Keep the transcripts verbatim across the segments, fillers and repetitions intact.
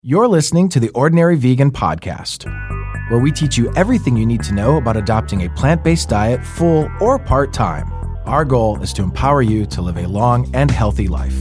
You're listening to the Ordinary Vegan Podcast, where we teach you everything you need to know about adopting a plant-based diet full or part-time. Our goal is to empower you to live a long and healthy life.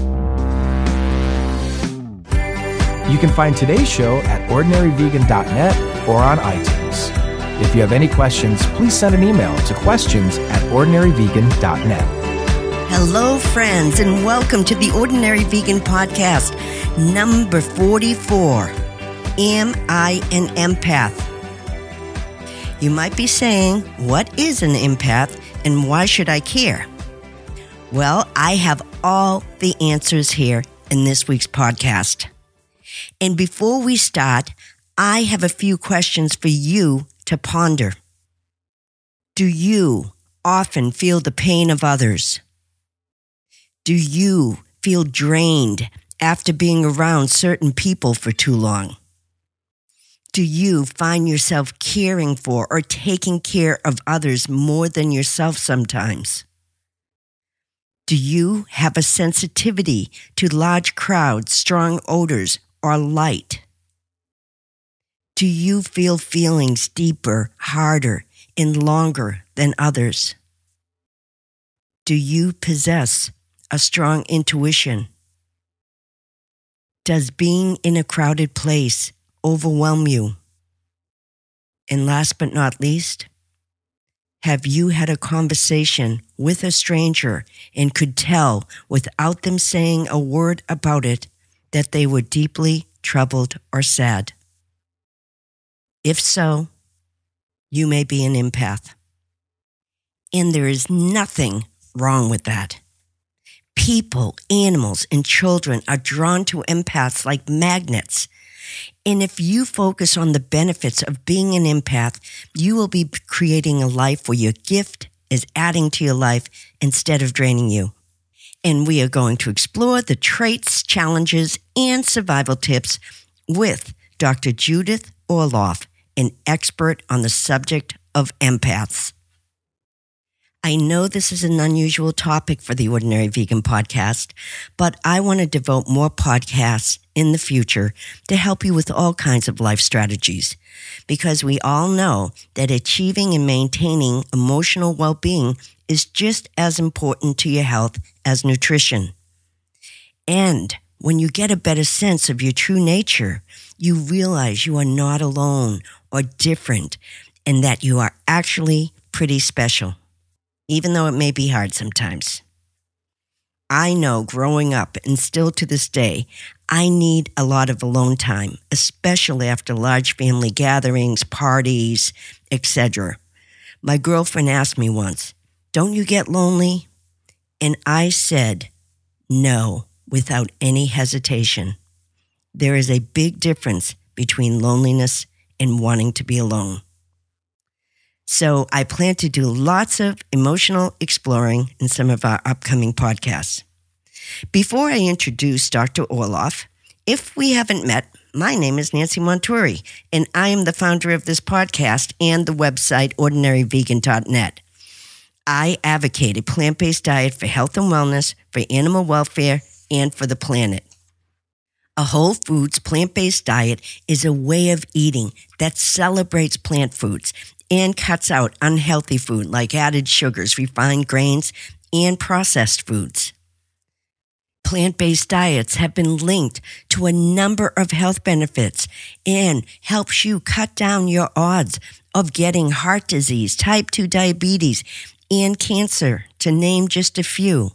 You can find today's show at ordinary vegan dot net or on iTunes. If you have any questions, please send an email to questions at ordinary vegan dot net. Hello, friends, and welcome to the Ordinary Vegan Podcast, number forty-four. Am I an empath? You might be saying, what is an empath and why should I care? Well, I have all the answers here in this week's podcast. And before we start, I have a few questions for you to ponder. Do you often feel the pain of others? Do you feel drained after being around certain people for too long? Do you find yourself caring for or taking care of others more than yourself sometimes? Do you have a sensitivity to large crowds, strong odors, or light? Do you feel feelings deeper, harder, and longer than others? Do you possess a strong intuition? Does being in a crowded place overwhelm you? And last but not least, have you had a conversation with a stranger and could tell without them saying a word about it that they were deeply troubled or sad? If so, you may be an empath. And there is nothing wrong with that. People, animals, and children are drawn to empaths like magnets. And if you focus on the benefits of being an empath, you will be creating a life where your gift is adding to your life instead of draining you. And we are going to explore the traits, challenges, and survival tips with Doctor Judith Orloff, an expert on the subject of empaths. I know this is an unusual topic for the Ordinary Vegan Podcast, but I want to devote more podcasts in the future to help you with all kinds of life strategies, because we all know that achieving and maintaining emotional well-being is just as important to your health as nutrition. And when you get a better sense of your true nature, you realize you are not alone or different and that you are actually pretty special, even though it may be hard sometimes. I know growing up, and still to this day, I need a lot of alone time, especially after large family gatherings, parties, et cetera. My girlfriend asked me once, "Don't you get lonely?" And I said, no, without any hesitation. There is a big difference between loneliness and wanting to be alone. So I plan to do lots of emotional exploring in some of our upcoming podcasts. Before I introduce Doctor Orloff, if we haven't met, my name is Nancy Montouri, and I am the founder of this podcast and the website ordinary vegan dot net. I advocate a plant-based diet for health and wellness, for animal welfare, and for the planet. A whole foods plant-based diet is a way of eating that celebrates plant foods and cuts out unhealthy food like added sugars, refined grains, and processed foods. Plant-based diets have been linked to a number of health benefits and helps you cut down your odds of getting heart disease, type two diabetes, and cancer, to name just a few.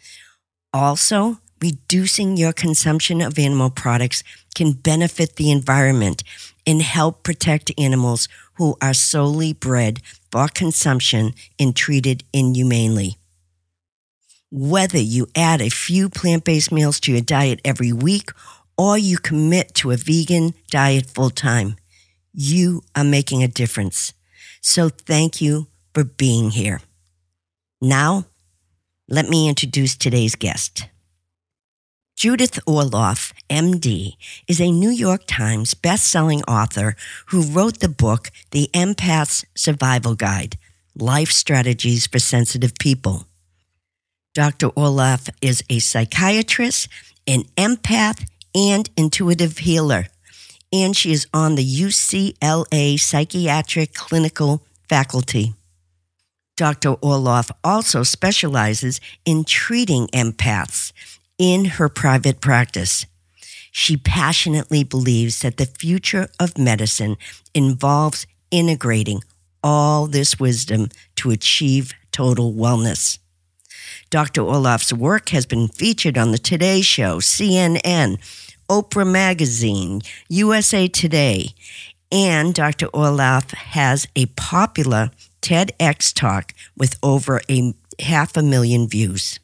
Also, reducing your consumption of animal products can benefit the environment and help protect animals who are solely bred for consumption and treated inhumanely. Whether you add a few plant-based meals to your diet every week or you commit to a vegan diet full-time, you are making a difference. So thank you for being here. Now, let me introduce today's guest. Judith Orloff, M D, is a New York Times best-selling author who wrote the book, The Empath's Survival Guide, Life Strategies for Sensitive People. Doctor Orloff is a psychiatrist, an empath, and intuitive healer. And she is on the U C L A Psychiatric Clinical Faculty. Doctor Orloff also specializes in treating empaths in her private practice. She passionately believes that the future of medicine involves integrating all this wisdom to achieve total wellness. Doctor Orloff's work has been featured on the Today Show, C N N, Oprah Magazine, U S A Today, and Doctor Orloff has a popular TEDx talk with over a half a million views.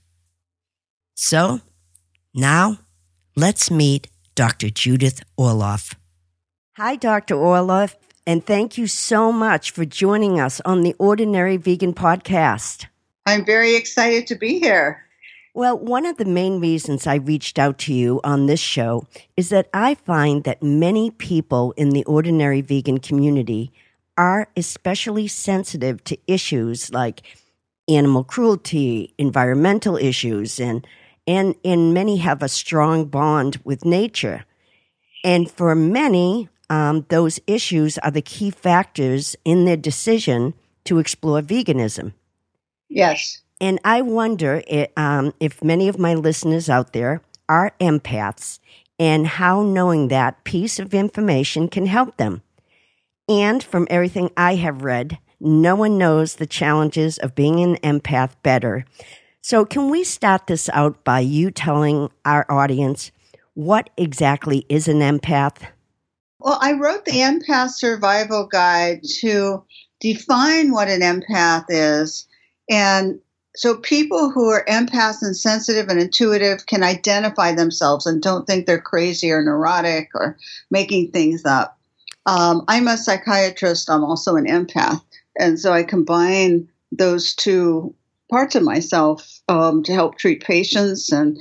So, now, let's meet Doctor Judith Orloff. Hi, Doctor Orloff, and thank you so much for joining us on the Ordinary Vegan Podcast. I'm very excited to be here. Well, one of the main reasons I reached out to you on this show is that I find that many people in the Ordinary Vegan community are especially sensitive to issues like animal cruelty, environmental issues, and and and many have a strong bond with nature. And for many, um, those issues are the key factors in their decision to explore veganism. Yes. And I wonder if, um, if many of my listeners out there are empaths and how knowing that piece of information can help them. And from everything I have read, no one knows the challenges of being an empath better. So can we start this out by you telling our audience what exactly is an empath? Well, I wrote the Empath Survival Guide to define what an empath is. And so people who are empaths and sensitive and intuitive can identify themselves and don't think they're crazy or neurotic or making things up. Um, I'm a psychiatrist. I'm also an empath. And so I combine those two parts of myself um, to help treat patients. And,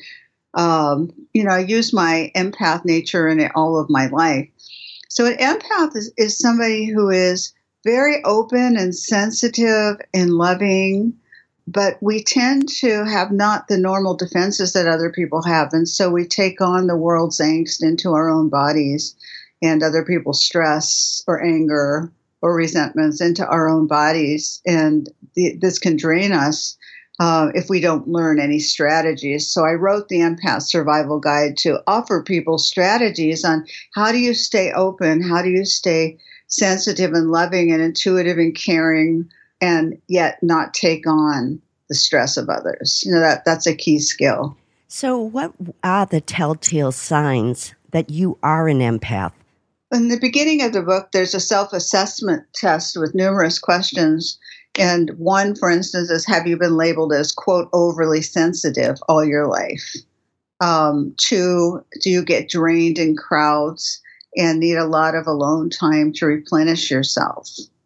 um, you know, I use my empath nature in all of my life. So an empath is, is somebody who is very open and sensitive and loving, but we tend to have not the normal defenses that other people have. And so we take on the world's angst into our own bodies and other people's stress or anger or resentments into our own bodies. And the, this can drain us uh, if we don't learn any strategies. So I wrote the Empath Survival Guide to offer people strategies on how do you stay open, how do you stay sensitive and loving and intuitive and caring, and yet not take on the stress of others. You know, that that's a key skill. So what are the telltale signs that you are an empath? In the beginning of the book, there's a self-assessment test with numerous questions. And one, for instance, is, have you been labeled as, quote, overly sensitive all your life? Um, two, do you get drained in crowds and need a lot of alone time to replenish yourself?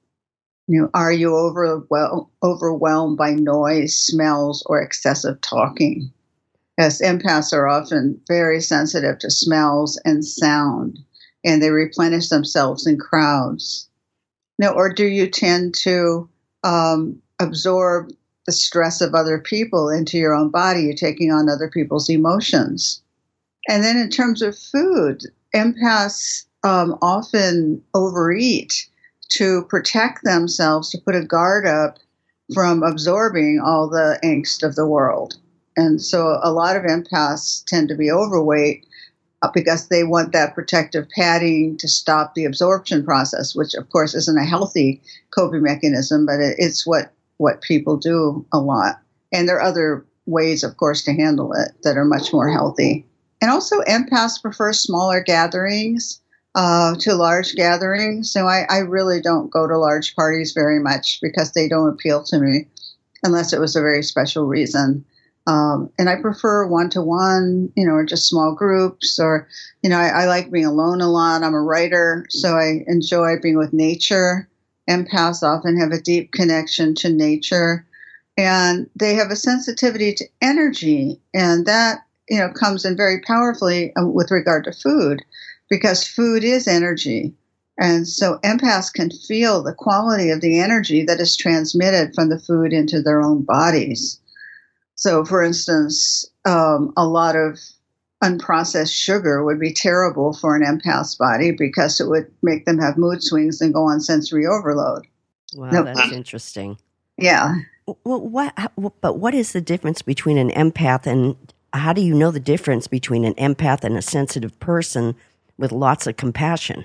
You know, are you overwhel- overwhelmed by noise, smells, or excessive talking? Yes, empaths are often very sensitive to smells and sound, and they replenish themselves in crowds. Now, or do you tend to um, absorb the stress of other people into your own body? You're taking on other people's emotions. And then in terms of food, empaths um, often overeat to protect themselves, to put a guard up from absorbing all the angst of the world. And so a lot of empaths tend to be overweight because they want that protective padding to stop the absorption process, which of course isn't a healthy coping mechanism, but it's what, what people do a lot. And there are other ways, of course, to handle it that are much more healthy. And also empaths prefer smaller gatherings uh, to large gatherings. So I, I really don't go to large parties very much because they don't appeal to me unless it was a very special reason. Um, and I prefer one-to-one, you know, or just small groups, or, you know, I, I like being alone a lot. I'm a writer, so I enjoy being with nature. Empaths often have a deep connection to nature, and they have a sensitivity to energy, and that, you know, comes in very powerfully with regard to food, because food is energy. And so empaths can feel the quality of the energy that is transmitted from the food into their own bodies. So, for instance, um, a lot of unprocessed sugar would be terrible for an empath's body because it would make them have mood swings and go on sensory overload. Wow, No. that's interesting. Yeah. Well, what? But what is the difference between an empath and how do you know the difference between an empath and a sensitive person with lots of compassion?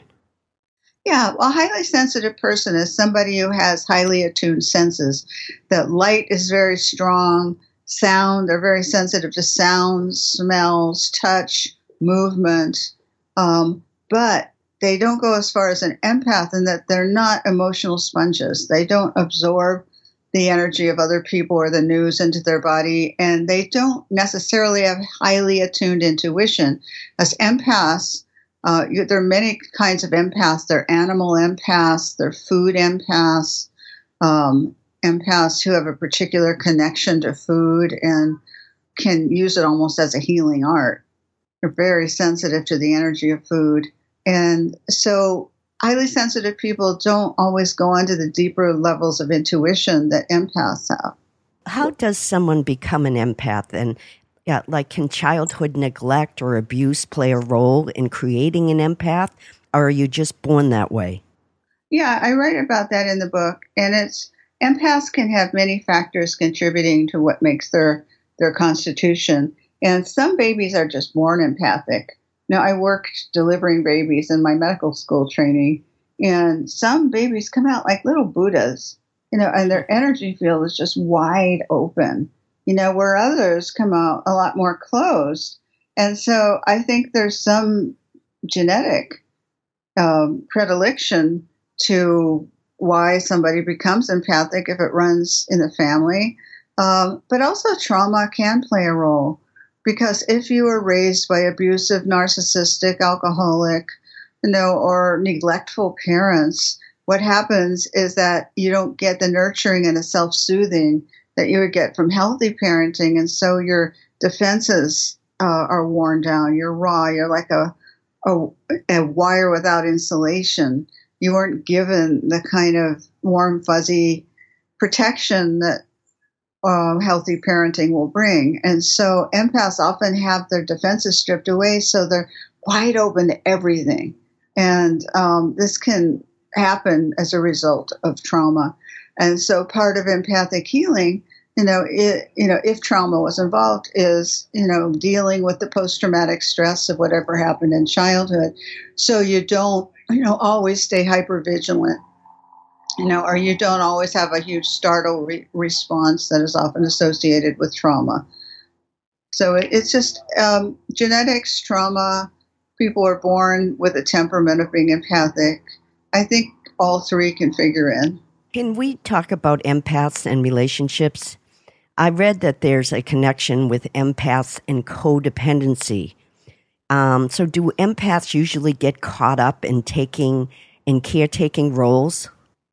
Yeah, well, a highly sensitive person is somebody who has highly attuned senses. That light is very strong, sound, they're very sensitive to sounds, smells, touch, movement, um, but they don't go as far as an empath in that they're not emotional sponges. They don't absorb the energy of other people or the news into their body, and they don't necessarily have highly attuned intuition. As empaths, Uh, you, there are many kinds of empaths. They're animal empaths, they're food empaths, um, empaths who have a particular connection to food and can use it almost as a healing art. They're very sensitive to the energy of food. And so highly sensitive people don't always go into the deeper levels of intuition that empaths have. How does someone become an empath? And Yeah, like can childhood neglect or abuse play a role in creating an empath, or are you just born that way? Yeah, I write about that in the book, and it's empaths can have many factors contributing to what makes their their constitution, and some babies are just born empathic. Now, I worked delivering babies in my medical school training, and some babies come out like little Buddhas, you know, and their energy field is just wide open. You know, where others come out a lot more closed. And so I think there's some genetic um, predilection to why somebody becomes empathic if it runs in the family. Um, but also trauma can play a role because if you were raised by abusive, narcissistic, alcoholic, you know, or neglectful parents, what happens is that you don't get the nurturing and the self-soothing that you would get from healthy parenting, and so your defenses uh, are worn down. You're raw. You're like a, a a wire without insulation. You weren't given the kind of warm, fuzzy protection that uh, healthy parenting will bring. And so empaths often have their defenses stripped away, so they're wide open to everything. And um, this can happen as a result of trauma. And so part of empathic healing, you know, it, you know, if trauma was involved, is, you know, dealing with the post-traumatic stress of whatever happened in childhood. So you don't, you know, always stay hypervigilant, you know, or you don't always have a huge startle re- response that is often associated with trauma. So it, it's just um, genetics, trauma. People are born with a temperament of being empathic. I think all three can figure in. Can we talk about empaths and relationships? I read that there's a connection with empaths and codependency. Um, so do empaths usually get caught up in taking in caretaking roles?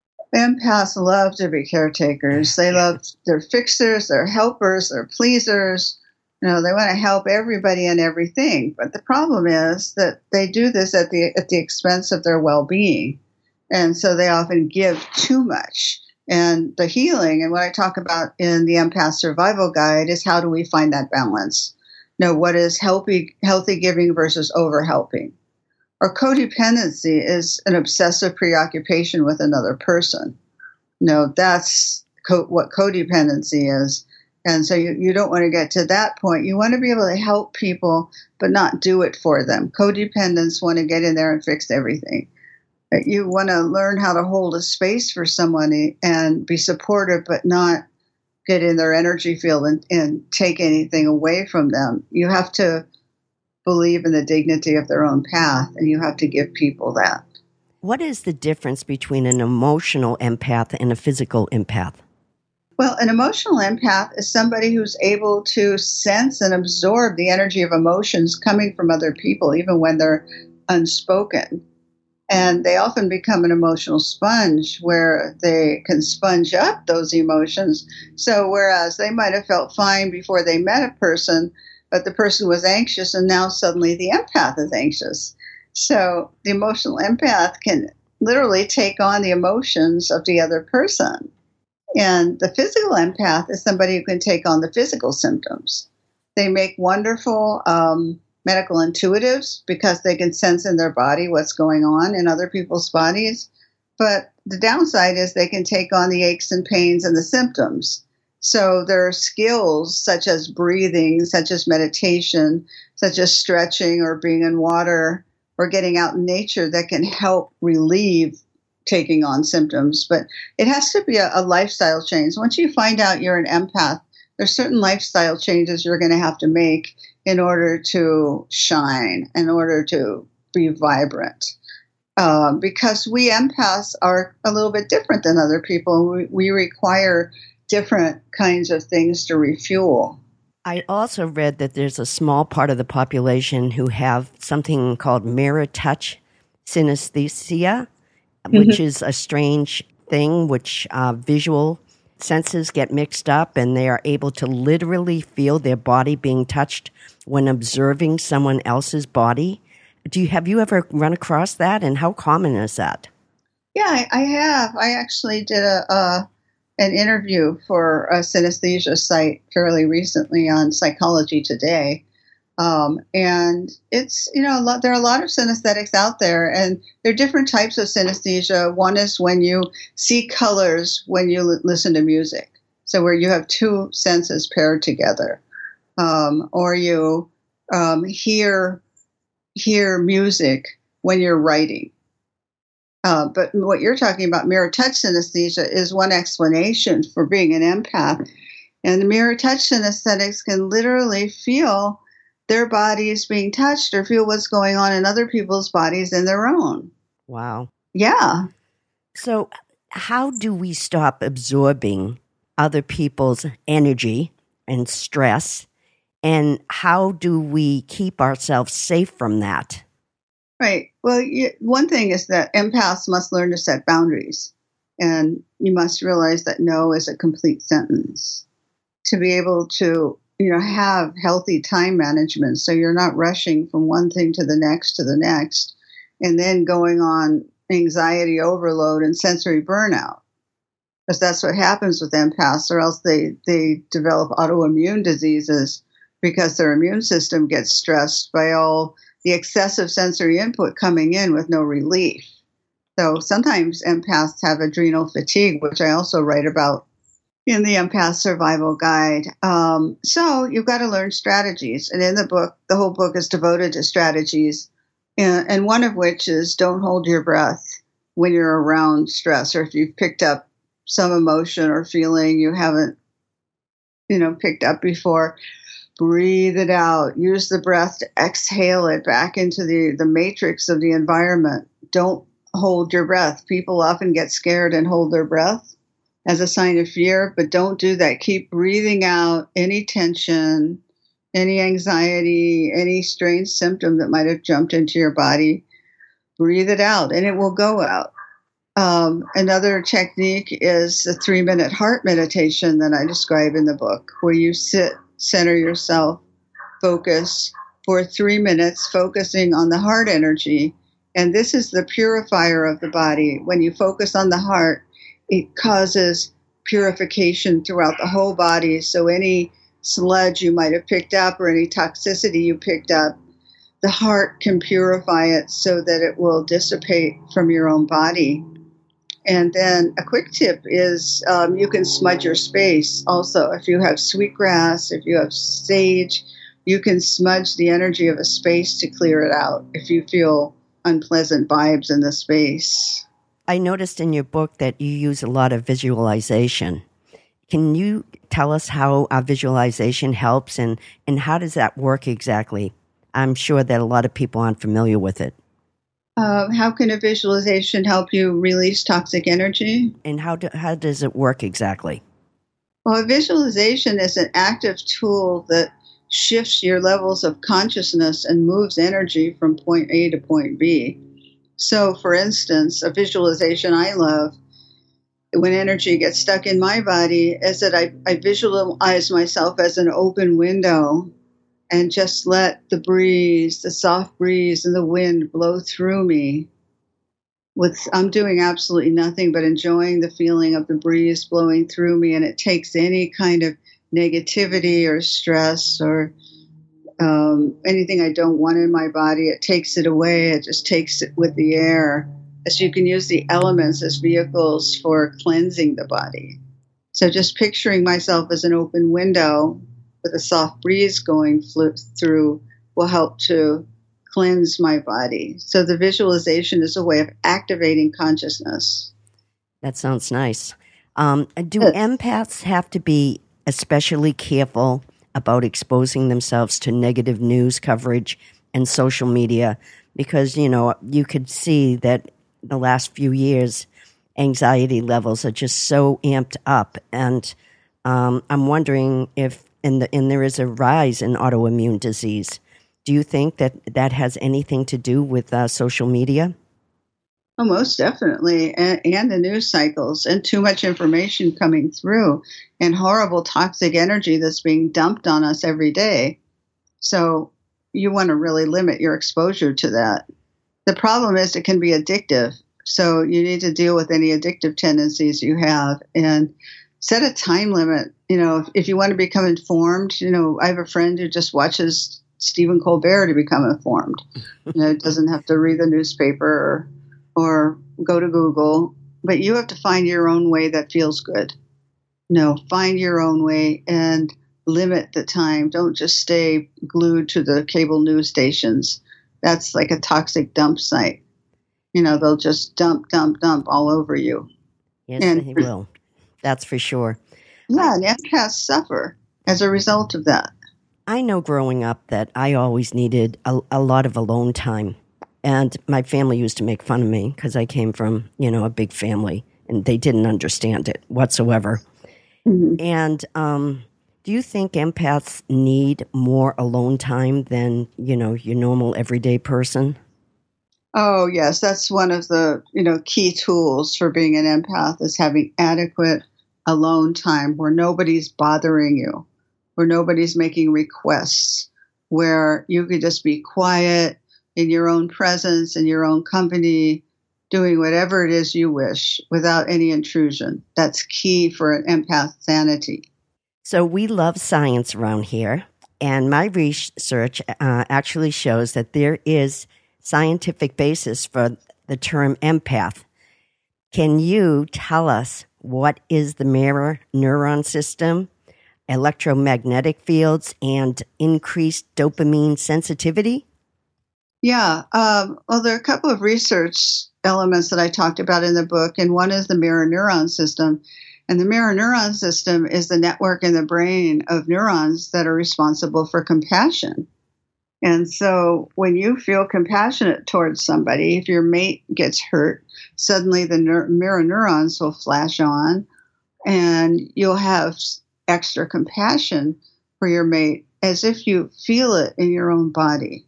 Empaths love to be caretakers. They love, they're fixers, they're helpers, they're pleasers. You know, they want to help everybody and everything. But the problem is that they do this at the at the expense of their well-being. And so they often give too much. And the healing, and what I talk about in the Empath Survival Guide, is how do we find that balance? You know, what is healthy, healthy giving versus over-helping? Or codependency is an obsessive preoccupation with another person. You know, that's co- what codependency is. And so you, you don't want to get to that point. You want to be able to help people, but not do it for them. Codependents want to get in there and fix everything. You want to learn how to hold a space for someone and be supportive, but not get in their energy field and, and take anything away from them. You have to believe in the dignity of their own path, and you have to give people that. What is the difference between an emotional empath and a physical empath? Well, an emotional empath is somebody who's able to sense and absorb the energy of emotions coming from other people, even when they're unspoken. And they often become an emotional sponge where they can sponge up those emotions. So whereas they might have felt fine before they met a person, but the person was anxious, and now suddenly the empath is anxious. So the emotional empath can literally take on the emotions of the other person. And the physical empath is somebody who can take on the physical symptoms. They make wonderful um, medical intuitives because they can sense in their body what's going on in other people's bodies. But the downside is they can take on the aches and pains and the symptoms. So there are skills such as breathing, such as meditation, such as stretching or being in water or getting out in nature that can help relieve taking on symptoms. But it has to be a, a lifestyle change. Once you find out you're an empath, there's certain lifestyle changes you're going to have to make in order to shine, in order to be vibrant. Uh, because we empaths are a little bit different than other people. We, we require different kinds of things to refuel. I also read that there's a small part of the population who have something called mirror touch synesthesia, mm-hmm. which is a strange thing, which uh, visual senses get mixed up and they are able to literally feel their body being touched when observing someone else's body. Do you have you ever run across that, and how common is that? Yeah, I, I have. I actually did a, a an interview for a synesthesia site fairly recently on Psychology Today, um, and it's you know a lot, there are a lot of synesthetics out there, and there are different types of synesthesia. One is when you see colors when you l- listen to music, so where you have two senses paired together, um, or you um, hear. hear music when you're writing. Uh, but what you're talking about, mirror touch synesthesia, is one explanation for being an empath. And the mirror touch synesthetics can literally feel their bodies being touched or feel what's going on in other people's bodies and their own. Wow. Yeah. So how do we stop absorbing other people's energy and stress? And how do we keep ourselves safe from that? Right. Well, you, one thing is that empaths must learn to set boundaries. And you must realize that no is a complete sentence. To be able to, you know, have healthy time management so you're not rushing from one thing to the next to the next and then going on anxiety overload and sensory burnout. Because that's what happens with empaths, or else they, they develop autoimmune diseases because their immune system gets stressed by all the excessive sensory input coming in with no relief. So sometimes empaths have adrenal fatigue, which I also write about in the Empath Survival Guide. Um, so you've got to learn strategies. And in the book, the whole book is devoted to strategies, and, and one of which is don't hold your breath when you're around stress, or if you've picked up some emotion or feeling you haven't, you know, picked up before. Breathe it out. Use the breath to exhale it back into the, the matrix of the environment. Don't hold your breath. People often get scared and hold their breath as a sign of fear, but don't do that. Keep breathing out any tension, any anxiety, any strange symptom that might have jumped into your body. Breathe it out, and it will go out. Um, another technique is the three-minute heart meditation that I describe in the book, where you sit, center yourself, focus for three minutes, focusing on the heart energy. And this is the purifier of the body. When you focus on the heart, it causes purification throughout the whole body. So any sludge you might have picked up or any toxicity you picked up, the heart can purify it so that it will dissipate from your own body. And then a quick tip is um, you can smudge your space also. If you have sweetgrass, if you have sage, you can smudge the energy of a space to clear it out if you feel unpleasant vibes in the space. I noticed in your book that you use a lot of visualization. Can you tell us how our visualization helps, and, and how does that work exactly? I'm sure that a lot of people aren't familiar with it. Uh, how can a visualization help you release toxic energy? And how do, how does it work exactly? Well, a visualization is an active tool that shifts your levels of consciousness and moves energy from point A to point B. So, for instance, a visualization I love, when energy gets stuck in my body, is that I, I visualize myself as an open window and just let the breeze, the soft breeze and the wind blow through me. With I'm doing absolutely nothing but enjoying the feeling of the breeze blowing through me, and it takes any kind of negativity or stress or Um, anything I don't want in my body, it takes it away. It just takes it with the air. So you can use the elements as vehicles for cleansing the body. So just picturing myself as an open window with a soft breeze going through will help to cleanse my body. So the visualization is a way of activating consciousness. That sounds nice. Um, do empaths have to be especially careful about exposing themselves to negative news coverage and social media? Because, you know, you could see that the last few years, anxiety levels are just so amped up. And um, I'm wondering if, and, the, and there is a rise in autoimmune disease. Do you think that that has anything to do with uh, social media? Oh, most definitely. And, and the news cycles and too much information coming through and horrible toxic energy that's being dumped on us every day. So you want to really limit your exposure to that. The problem is it can be addictive. So you need to deal with any addictive tendencies you have and set a time limit. You know, if, if you want to become informed, you know, I have a friend who just watches Stephen Colbert to become informed. You know, doesn't have to read the newspaper or or go to Google, but you have to find your own way that feels good. No, find your own way and limit the time. Don't just stay glued to the cable news stations. That's like a toxic dump site. You know, they'll just dump, dump, dump all over you. Yes, and, they will. That's for sure. Yeah, and empaths suffer as a result of that. I know growing up that I always needed a, a lot of alone time. And my family used to make fun of me because I came from, you know, a big family, and they didn't understand it whatsoever. Mm-hmm. And um, do you think empaths need more alone time than, you know, your normal everyday person? Oh, yes. That's one of the, you know, key tools for being an empath is having adequate alone time where nobody's bothering you, where nobody's making requests, where you could just be quiet in your own presence, in your own company, doing whatever it is you wish without any intrusion. That's key for an empath sanity. So we love science around here, and my research uh, actually shows that there is scientific basis for the term empath. Can you tell us what is the mirror neuron system, electromagnetic fields, and increased dopamine sensitivity? Yeah. Um, well, there are a couple of research elements that I talked about in the book, and one is the mirror neuron system. And the mirror neuron system is the network in the brain of neurons that are responsible for compassion. And so when you feel compassionate towards somebody, if your mate gets hurt, suddenly the neur- mirror neurons will flash on, and you'll have extra compassion for your mate as if you feel it in your own body.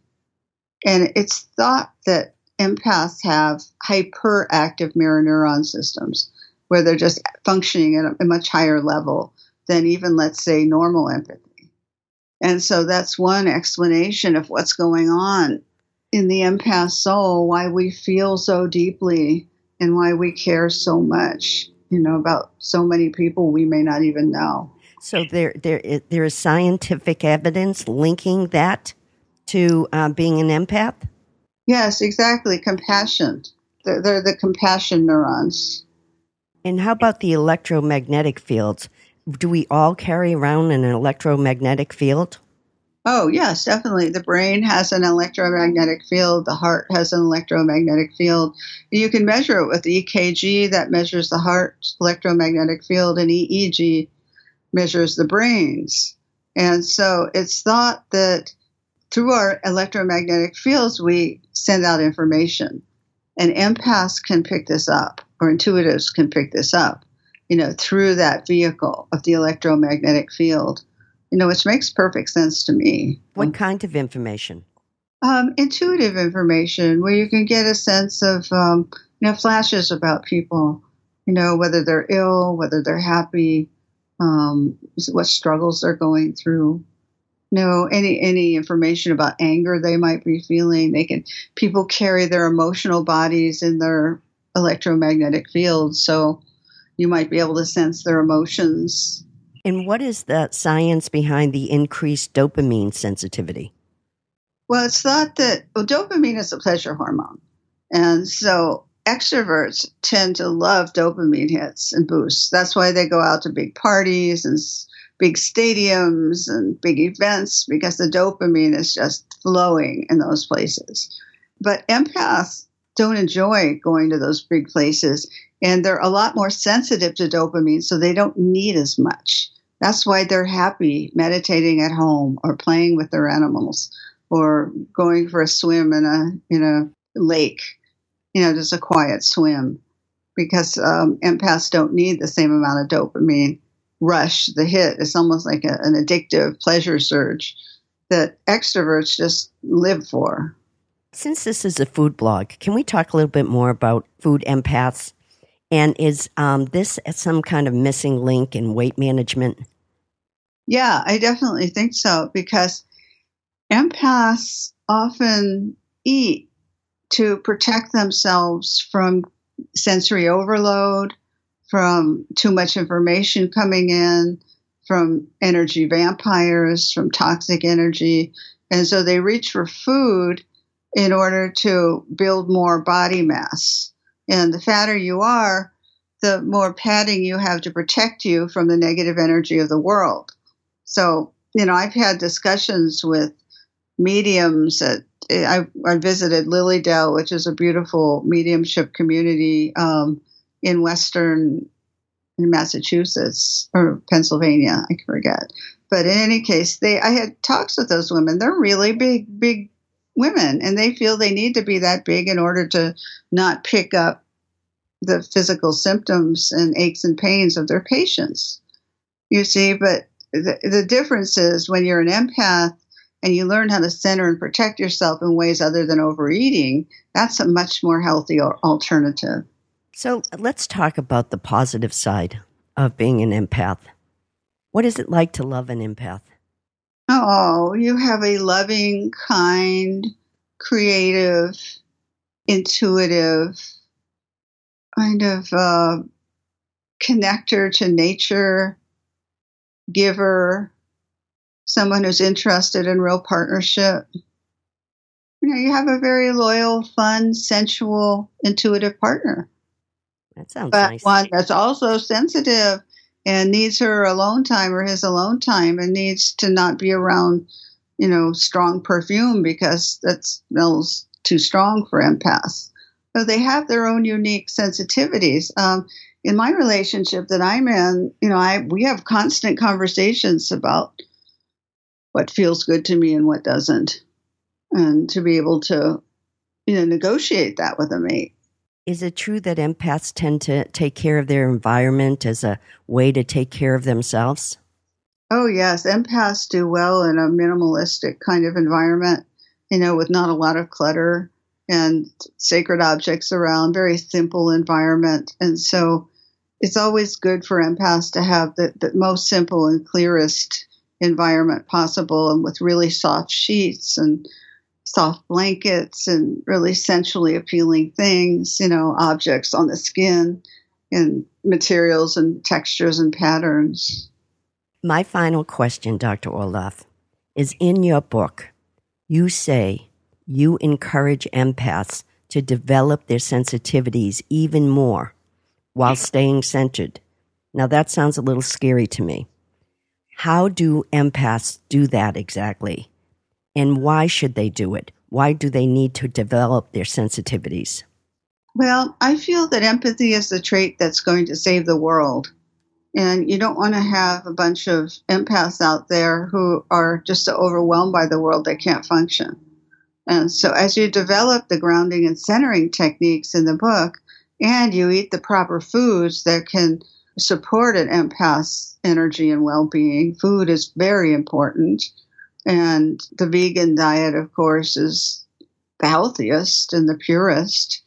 And it's thought that empaths have hyperactive mirror neuron systems where they're just functioning at a much higher level than even, let's say, normal empathy. And so that's one explanation of what's going on in the empath soul, why we feel so deeply and why we care so much, you know, about so many people we may not even know. So there, there, is, there is scientific evidence linking that to uh, being an empath? Yes, exactly. Compassion. They're, they're the compassion neurons. And how about the electromagnetic fields? Do we all carry around an electromagnetic field? Oh, yes, definitely. The brain has an electromagnetic field. The heart has an electromagnetic field. You can measure it with E K G that measures the heart's electromagnetic field, and E E G measures the brain's. And so it's thought that through our electromagnetic fields, we send out information. And empaths can pick this up, or intuitives can pick this up, you know, through that vehicle of the electromagnetic field, you know, which makes perfect sense to me. What kind of information? Um, intuitive information, where you can get a sense of, um, you know, flashes about people, you know, whether they're ill, whether they're happy, um, what struggles they're going through. No, any any information about anger they might be feeling. They can people carry their emotional bodies in their electromagnetic fields, so you might be able to sense their emotions. And what is the science behind the increased dopamine sensitivity? Well, it's thought that well, dopamine is a pleasure hormone. And so extroverts tend to love dopamine hits and boosts. That's why they go out to big parties and big stadiums and big events, because the dopamine is just flowing in those places. But empaths don't enjoy going to those big places, and they're a lot more sensitive to dopamine, so they don't need as much. That's why they're happy meditating at home or playing with their animals or going for a swim in a in a lake, you know, just a quiet swim, because um, empaths don't need the same amount of dopamine rush, the hit. It's almost like a, an addictive pleasure surge that extroverts just live for. Since this is a food blog, can we talk a little bit more about food empaths? And is um, this some kind of missing link in weight management? Yeah, I definitely think so, because empaths often eat to protect themselves from sensory overload, from too much information coming in, from energy vampires, from toxic energy. And so they reach for food in order to build more body mass. And the fatter you are, the more padding you have to protect you from the negative energy of the world. So, you know, I've had discussions with mediums at I, I visited Lilydale, which is a beautiful mediumship community um, in Western in Massachusetts or Pennsylvania, I forget. But in any case, they I had talks with those women. They're really big, big women, and they feel they need to be that big in order to not pick up the physical symptoms and aches and pains of their patients. You see, but the, the difference is when you're an empath and you learn how to center and protect yourself in ways other than overeating, that's a much more healthy alternative. So let's talk about the positive side of being an empath. What is it like to love an empath? Oh, you have a loving, kind, creative, intuitive, kind of uh, connector to nature, giver, someone who's interested in real partnership. You know, you have a very loyal, fun, sensual, intuitive partner. That sounds but nice. One that's also sensitive and needs her alone time or his alone time and needs to not be around, you know, strong perfume because that smells too strong for empaths. So they have their own unique sensitivities. Um, in my relationship that I'm in, you know, I we have constant conversations about what feels good to me and what doesn't, and to be able to, you know, negotiate that with a mate. Is it true that empaths tend to take care of their environment as a way to take care of themselves? Oh, yes. Empaths do well in a minimalistic kind of environment, you know, with not a lot of clutter and sacred objects around, very simple environment. And so it's always good for empaths to have the, the most simple and clearest environment possible, and with really soft sheets and soft blankets and really sensually appealing things, you know, objects on the skin and materials and textures and patterns. My final question, Doctor Orloff, is in your book, you say you encourage empaths to develop their sensitivities even more while staying centered. Now, that sounds a little scary to me. How do empaths do that exactly? And why should they do it? Why do they need to develop their sensitivities? Well, I feel that empathy is the trait that's going to save the world. And you don't want to have a bunch of empaths out there who are just so overwhelmed by the world they can't function. And so as you develop the grounding and centering techniques in the book, and you eat the proper foods that can support an empath's energy and well-being, food is very important. And the vegan diet, of course, is the healthiest and the purest.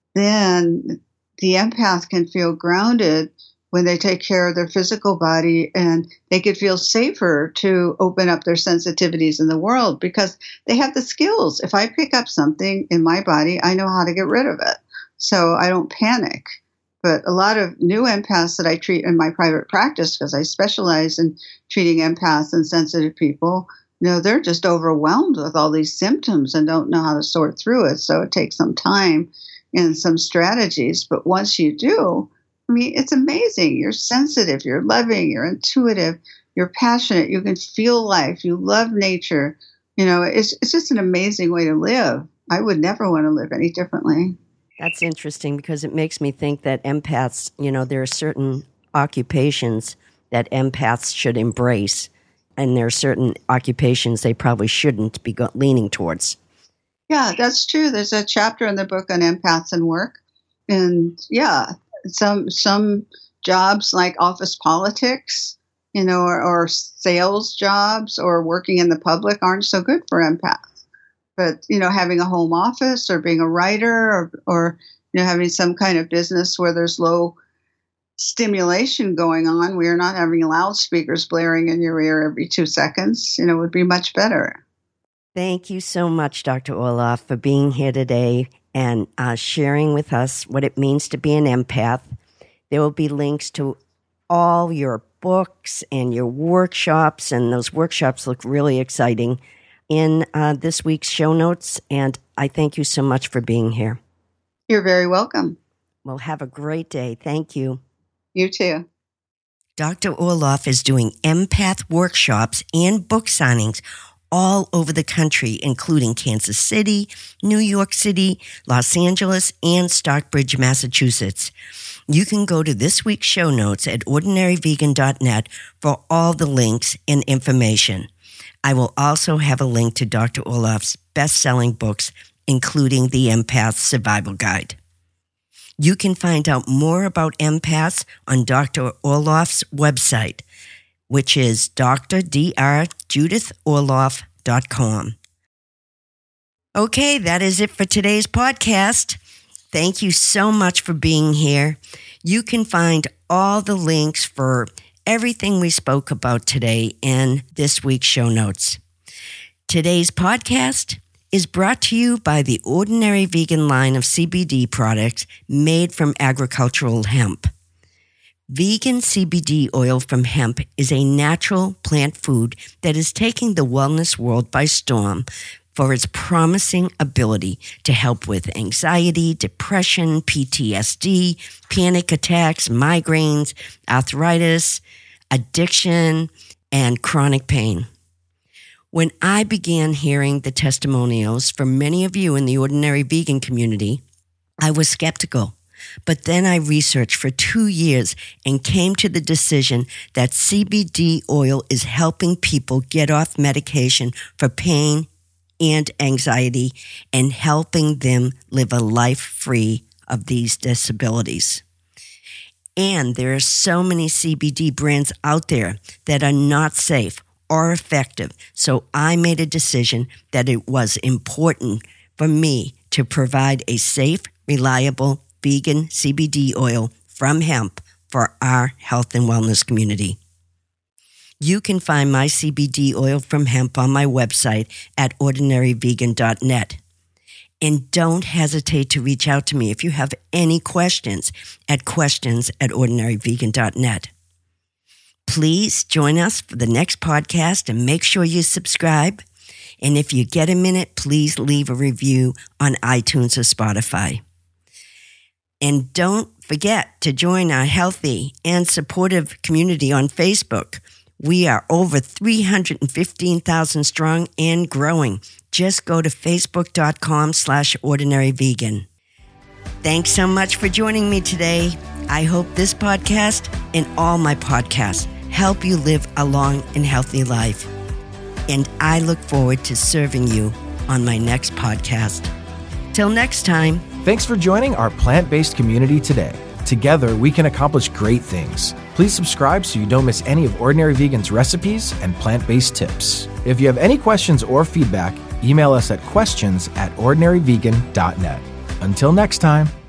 Then the empath can feel grounded when they take care of their physical body, and they could feel safer to open up their sensitivities in the world because they have the skills. If I pick up something in my body, I know how to get rid of it. So I don't panic. But a lot of new empaths that I treat in my private practice, because I specialize in treating empaths and sensitive people, you know, they're just overwhelmed with all these symptoms and don't know how to sort through it. So it takes some time and some strategies. But once you do, I mean, it's amazing. You're sensitive, you're loving, you're intuitive, you're passionate, you can feel life, you love nature. You know, it's it's just an amazing way to live. I would never want to live any differently. That's interesting because it makes me think that empaths, you know, there are certain occupations that empaths should embrace, and there are certain occupations they probably shouldn't be go- leaning towards. Yeah, that's true. There's a chapter in the book on empaths and work. And yeah, some some jobs like office politics, you know, or, or sales jobs or working in the public aren't so good for empaths. But, you know, having a home office or being a writer or, or, you know, having some kind of business where there's low stimulation going on, where you're not having loudspeakers blaring in your ear every two seconds, you know, would be much better. Thank you so much, Doctor Orloff, for being here today and uh, sharing with us what it means to be an empath. There will be links to all your books and your workshops, and those workshops look really exciting in uh, this week's show notes, and I thank you so much for being here. You're very welcome. Well, have a great day. Thank you. You too. Doctor Orloff is doing empath workshops and book signings all over the country, including Kansas City, New York City, Los Angeles, and Stockbridge, Massachusetts. You can go to this week's show notes at ordinary vegan dot net for all the links and information. I will also have a link to Doctor Orloff's best-selling books, including the Empath Survival Guide. You can find out more about empaths on Doctor Orloff's website, which is d r judith orloff dot com. Okay, that is it for today's podcast. Thank you so much for being here. You can find all the links for everything we spoke about today in this week's show notes. Today's podcast is brought to you by the Ordinary Vegan line of C B D products made from agricultural hemp. Vegan C B D oil from hemp is a natural plant food that is taking the wellness world by storm for its promising ability to help with anxiety, depression, P T S D, panic attacks, migraines, arthritis, addiction, and chronic pain. When I began hearing the testimonials from many of you in the Ordinary Vegan community, I was skeptical. But then I researched for two years and came to the decision that C B D oil is helping people get off medication for pain and anxiety and helping them live a life free of these disabilities. And there are so many C B D brands out there that are not safe or effective, so I made a decision that it was important for me to provide a safe, reliable, vegan C B D oil from hemp for our health and wellness community. You can find my C B D oil from hemp on my website at ordinary vegan dot net. And don't hesitate to reach out to me if you have any questions at questions at ordinary vegan dot net. Please join us for the next podcast and make sure you subscribe. And if you get a minute, please leave a review on iTunes or Spotify. And don't forget to join our healthy and supportive community on Facebook. We are over three hundred fifteen thousand strong and growing. Just go to facebook.com slash ordinary vegan. Thanks so much for joining me today. I hope this podcast and all my podcasts help you live a long and healthy life. And I look forward to serving you on my next podcast. Till next time. Thanks for joining our plant-based community today. Together, we can accomplish great things. Please subscribe so you don't miss any of Ordinary Vegan's recipes and plant-based tips. If you have any questions or feedback, email us at questions at ordinary vegan dot net. Until next time.